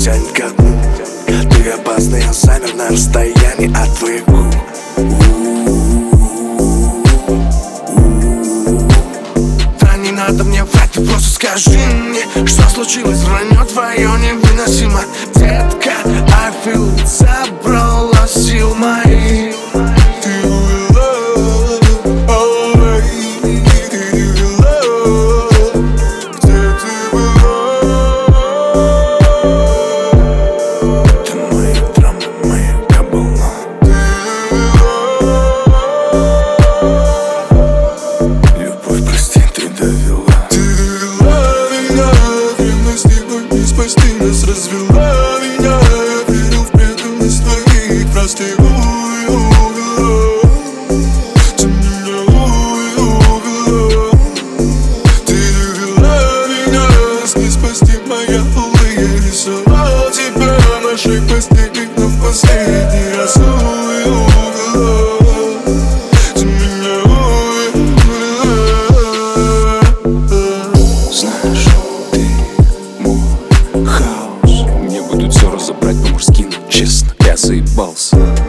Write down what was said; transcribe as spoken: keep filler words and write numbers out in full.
тянет ко дну. Ты опасный, я замер на расстоянии от твоих губ. Да не надо мне врать, ты просто скажи мне, что случилось, вранье твое невыносимо. Детка, I feel it, забрала сил моих. Ты увела, ой, ты увела, где ты была? Ты моя драма, моя кабала. Любовь, прости, ты довела. Ты довела меня, ревность не будет не спасти нас, развела меня. Я верил в преданность твоих фраз, ты увела. Ты меня увела. Ты довела меня, нас не спасти, моя улыбка. Рисовал тебя в наших последних, но в последний раз увела. Ты меня увела. Знаешь, ты мой хаос. Мне будут все разобрать по-мужски, но честно, я заебался.